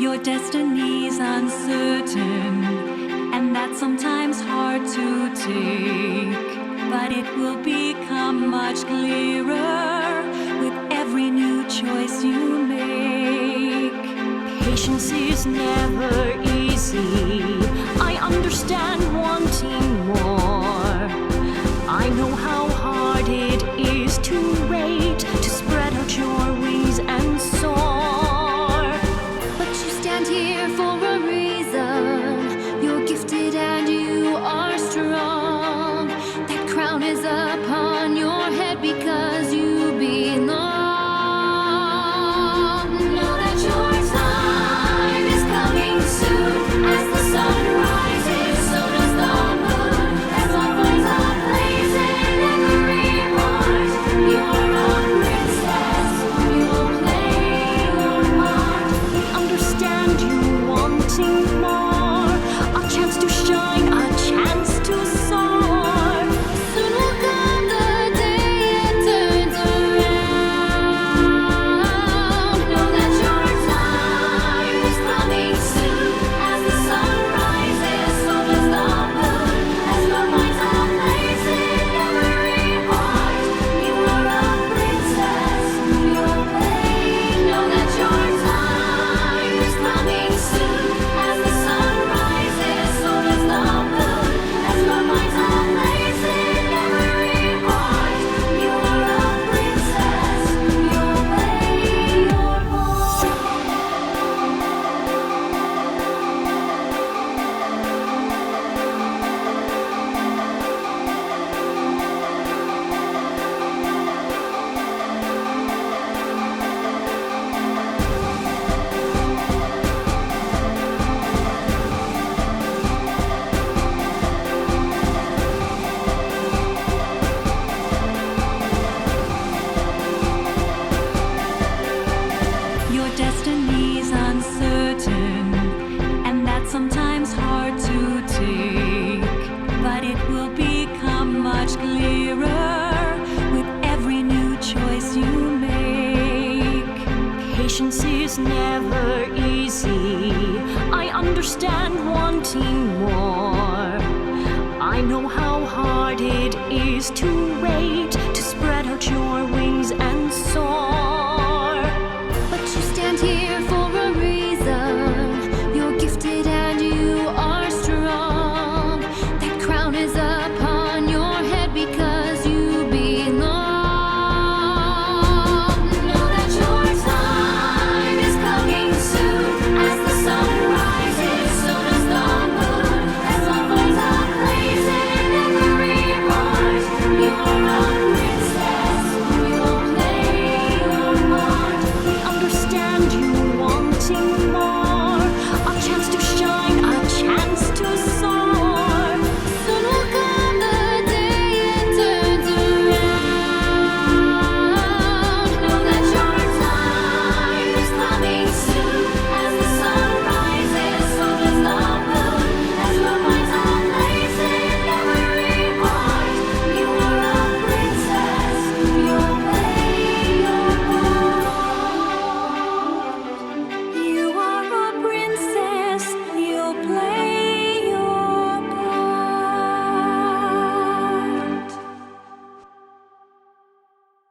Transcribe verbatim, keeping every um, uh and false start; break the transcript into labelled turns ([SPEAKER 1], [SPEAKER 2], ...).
[SPEAKER 1] Your destiny's uncertain, and that's sometimes hard to take. But it will become much clearer with every new choice you make.
[SPEAKER 2] Patience is never easy. I understand wanting more. I know how hard it is to wait, to spread out your wings and soar.
[SPEAKER 3] But you stand here for a reason. You're gifted and you are strong. That crown is upon your head because you belong. Know that your time is coming soon. As the sun rises, so does the moon. As love finds a place in every heart, you're a princess. You'll play your part.
[SPEAKER 2] We understand you wanting more, a chance to shine, a chance to soar.
[SPEAKER 3] Soon will come the day it turns around. Know that your time is coming soon. As the sun rises, so does the moon. As love finds a place in every heart, you are a princess. You'll play. Know that your time is coming soon. As the sun rises, so does the moon. As love finds a place in every heart, you are a princess. You'll play your part.
[SPEAKER 1] Your destiny's uncertain, and that's sometimes hard to take. But it will become much clearer with every new choice you make.
[SPEAKER 2] Patience is never easy. I understand wanting more. I know how hard it is to